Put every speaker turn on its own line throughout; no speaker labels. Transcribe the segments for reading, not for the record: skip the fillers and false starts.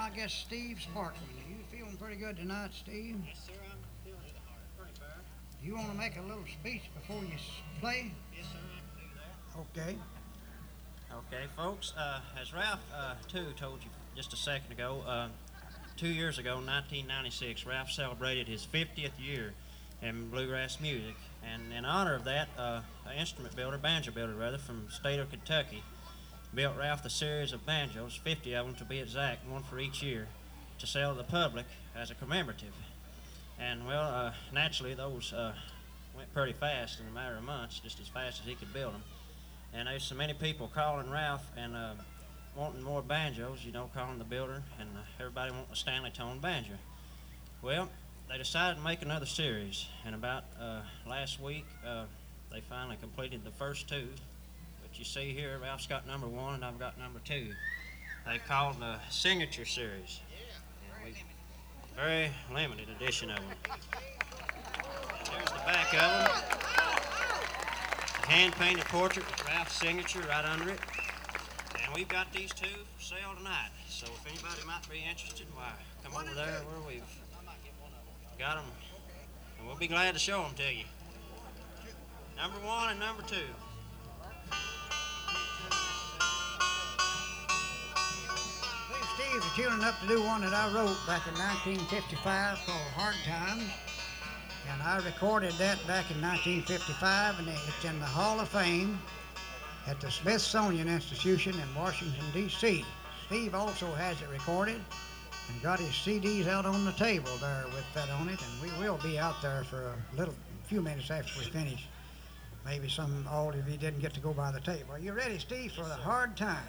I guess Steve Sparkman. You feeling pretty good tonight, Steve?
Yes, sir. I'm feeling it hard. Pretty fair.
You want to make a little speech before you play?
Yes, sir. I can do that.
Okay.
Okay, folks. As Ralph too told you just a second ago, 2 years ago, 1996, Ralph celebrated his 50th year in bluegrass music, and in honor of that, an instrument builder, banjo builder rather, from the state of Kentucky, built Ralph a series of banjos, 50 of them to be exact, one for each year, to sell to the public as a commemorative. And well, naturally those went pretty fast in a matter of months, just as fast as he could build them. And there's so many people calling Ralph and wanting more banjos, you know, calling the builder, and everybody wanting a Stanley Tone banjo. Well, they decided to make another series, and about last week they finally completed the first two. But you see here, Ralph's got number 1 and I've got number 2. They called the Signature Series. Very limited edition of them. There's the back of them. A hand-painted portrait with Ralph's signature right under it. And we've got these two for sale tonight. So if anybody might be interested, why, come over there where we've got them. And we'll be glad to show them to you. Number 1 and number 2.
Steve is tuning up to do one that I wrote back in 1955 called Hard Times. And I recorded that back in 1955, and it's in the Hall of Fame at the Smithsonian Institution in Washington, D.C. Steve also has it recorded and got his CDs out on the table there with that on it, and we will be out there for a few minutes after we finish. Maybe all of you didn't get to go by the table. Are you ready, Steve, for the Hard Times?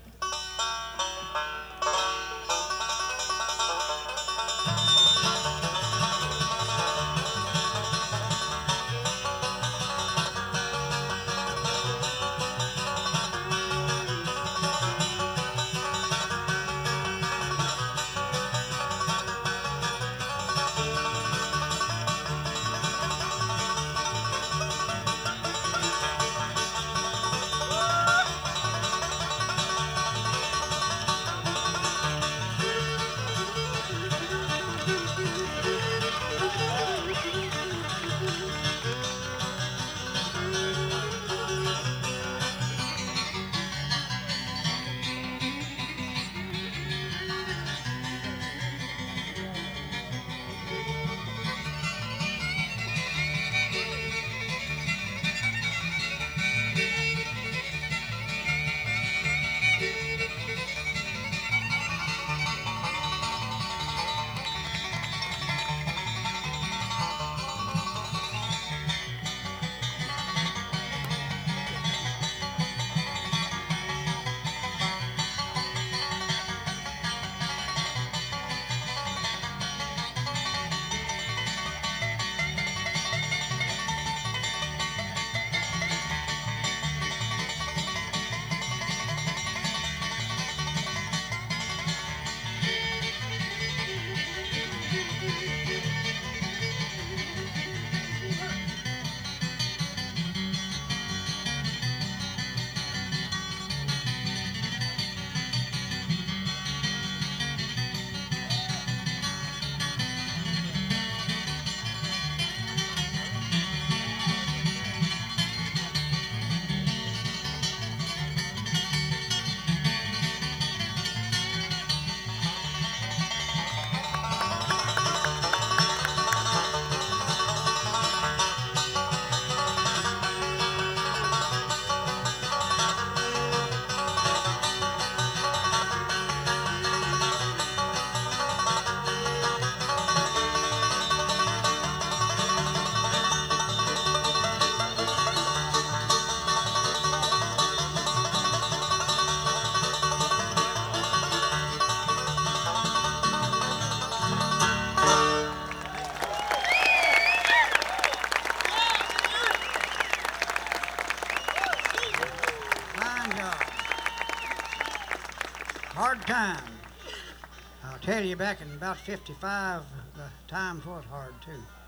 Hard Times. I'll tell you, back in about 55, the times was hard too.